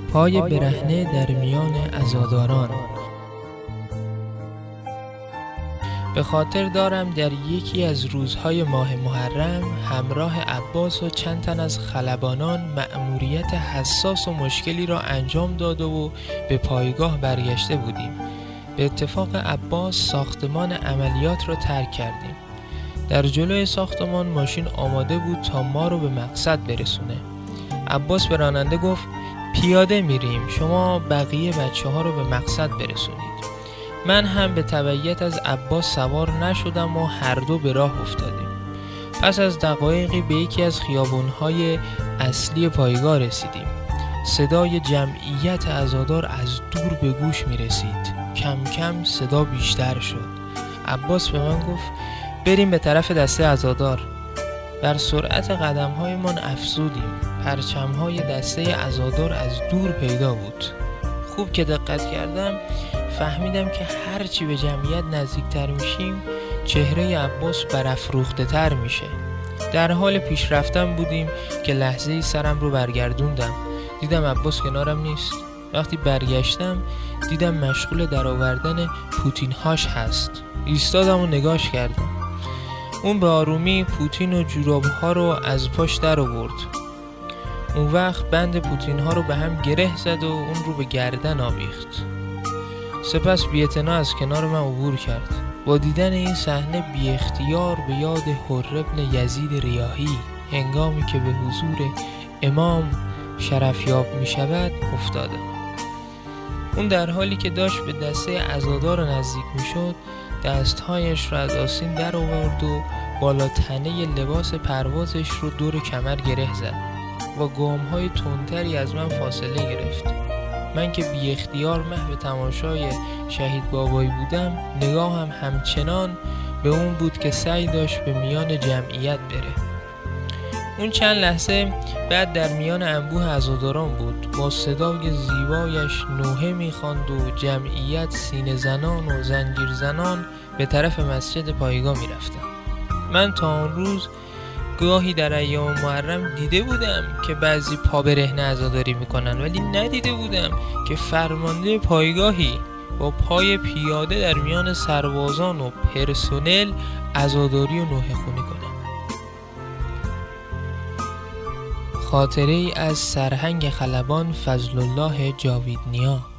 پای برهنه در میان عزاداران. به خاطر دارم در یکی از روزهای ماه محرم همراه عباس و چند تن از خلبانان مأموریت حساس و مشکلی را انجام داده و به پایگاه برگشته بودیم. به اتفاق عباس ساختمان عملیات را ترک کردیم. در جلوی ساختمان ماشین آماده بود تا ما رو به مقصد برسونه. عباس به راننده گفت پیاده میریم، شما بقیه بچه ها رو به مقصد برسونید. من هم به تبعیت از عباس سوار نشدم و هر دو به راه افتادیم. پس از دقایقی به یکی از خیابون‌های اصلی پایگاه رسیدیم. صدای جمعیت عزادار از دور به گوش می رسید. کم کم صدا بیشتر شد. عباس به من گفت بریم به طرف دسته عزادار. بر سرعت قدم‌هایمان افزودیم. پرچم‌های دسته عزادار از دور پیدا بود. خوب که دقت کردم فهمیدم که هرچی به جمعیت نزدیکتر میشیم چهره عباس برافروخته تر میشه. در حال پیش رفتن بودیم که لحظه‌ای سرم رو برگردوندم. دیدم عباس کنارم نیست. وقتی برگشتم دیدم مشغول درآوردن پوتین‌هاش هست. ایستادم و نگاش کردم. اون به آرومی پوتین و جوراب‌ها رو از پاش در آورد. اون وقت بند پوتین‌ها رو به هم گره زد و اون رو به گردن آویخت. سپس بی‌اعتنا از کنار من عبور کرد. با دیدن این صحنه بی اختیار به یاد حر ابن یزید ریاحی هنگامی که به حضور امام شرفیاب می شود افتادم. اون در حالی که داشت به دسته عزادار نزدیک می شد دستهایش را از آستین در آورد و بالا تنه لباس پروازش رو دور کمر گره زد و گام‌های تندتری از من فاصله گرفت. من که بی اختیار محو تماشای شهید بابایی بودم نگاهم همچنان به اون بود که سعی داشت به میان جمعیت بره. اون چند لحظه بعد در میان انبوه عزاداران بود. با صدای زیبایش نوحه می‌خواند و جمعیت سینه زنان و زنجیر زنان به طرف مسجد پایگاه می‌رفتند. من تا اون روز گاهی در ایام محرم دیده بودم که بعضی پا برهنه عزاداری میکنن، ولی ندیده بودم که فرمانده پایگاهی با پای پیاده در میان سربازان و پرسنل عزاداری و نوحه خونی کنه. خاطره ای از سرهنگ خلبان فضل الله جاویدنیا.